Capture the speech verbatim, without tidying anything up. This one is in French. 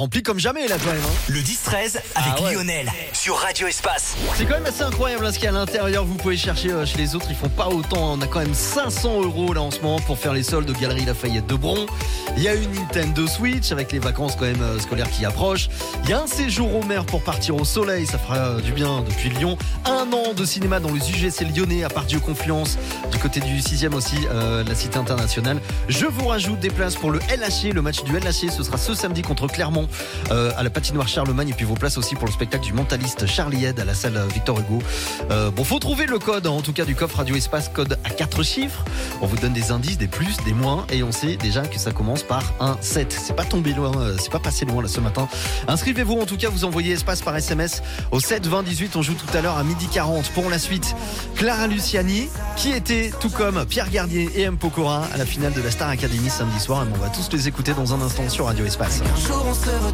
rempli comme jamais là quand même. Hein. Le dix treize avec Ah ouais. Lionel sur Radio Espace. C'est quand même assez incroyable hein, ce qu'il y a à l'intérieur. Vous pouvez chercher euh, chez les autres, ils font pas autant. On a quand même cinq cents euros là en ce moment pour faire les soldes de Galerie Lafayette de Bron. Il y a une Nintendo Switch avec les vacances quand même euh, scolaires qui approchent. Il y a un séjour au mer pour partir au soleil, ça fera euh, du bien depuis Lyon. Un an de cinéma dans les U G C lyonnais à Pardieu Confluence, du côté du sixième aussi, euh, la cité internationale. Je vous rajoute des places pour le L H C, le match du L H C, ce sera ce samedi contre Clermont euh, à la patinoire Charlemagne, et puis vos places aussi pour le spectacle du mentaliste Charlie Head à la salle Victor Hugo. Euh, bon, faut trouver le code, en tout cas du coffre Radio Espace, code à quatre chiffres. On vous donne des indices, des plus, des moins, et on sait déjà que ça commence par un sept. C'est pas tombé loin, c'est pas passé loin là ce matin. Inscrivez-vous, en tout cas, vous envoyez espace par S M S au sept vingt dix-huit. On joue tout à l'heure à midi quarante. Pour la suite, Clara Luciani, qui était tout comme Pierre Garnier et M. Pokora à la finale de la Star Academy samedi soir. Et on va tous les écouter dans un instant sur Radio Espace. Un jour on sera